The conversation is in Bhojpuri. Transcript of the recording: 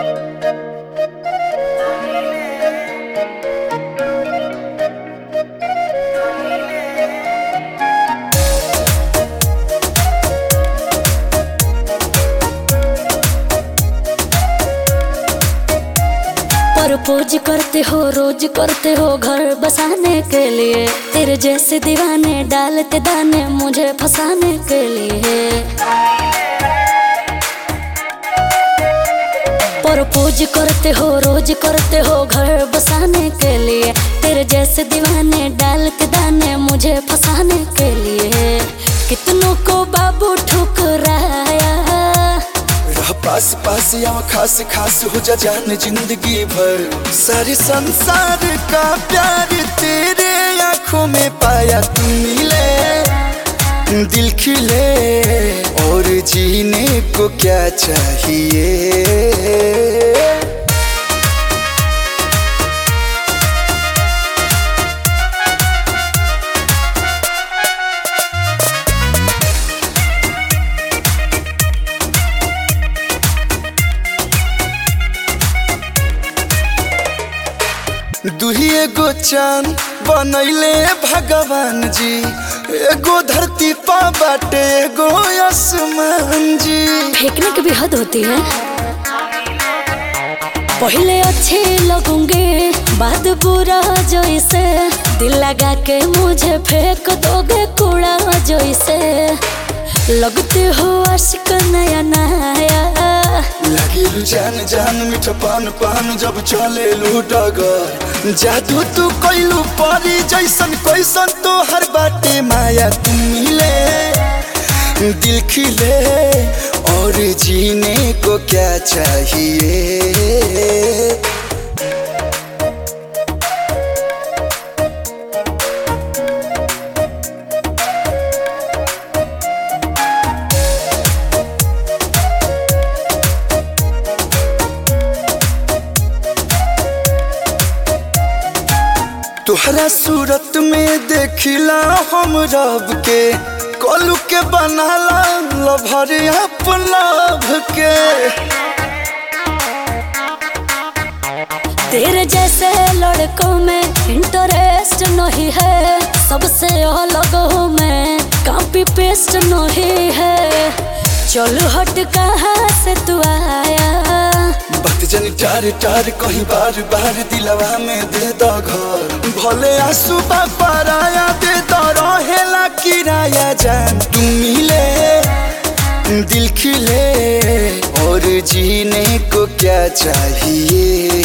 प्रपोज करते हो रोज करते हो घर बसाने के लिए, तेरे जैसे दीवाने डालते दाने मुझे फंसाने के लिए। प्रपोज करते हो रोज करते हो घर बसाने के लिए, तेरे जैसे दीवाने डालते दाने मुझे फंसाने के लिए। कितनों को बाबू ठुकराया, पास पास या खास खास हो जा जान जिंदगी भर। सारे संसार का प्यार तेरे आँखों में पाया, तू मिले दिल खिले और जीने को क्या चाहिए। दुही एगो चांद बनैले भगवान जी, एगो धरती पा बाटे एगो आसमान जी। फेंकने की भी हद होती है। पहले अच्छे लगूंगे बाद बुरा जैसे, दिल लगा के मुझे फेंक दोगे कूड़ा जैसे। लगते हो आशिक नया नया, लगे जान जान मीठा पान पान जब चले लू डगर। जादू तू कैलू परी जैसन कैसन तो हर बाटे माया, तुम मिले दिल खिले और जीने को क्या चाहिए। तुहरा सूरत में देखिला हम रब के, कोलू के बनाला लभर अपन लभ के। तेरे जैसे लड़कों में इंटरेस्ट नहीं है, सबसे अलग हूँ मैं कॉपी पेस्ट नहीं है। चलो हट कहाँ से तू आया, बात जनी टार टार कहीं बार बार दिलवा में दे दो घर। भले आंसू पराया दे दो रहेला किराया जान, तुम मिले दिल खिले और जीने को क्या चाहिए।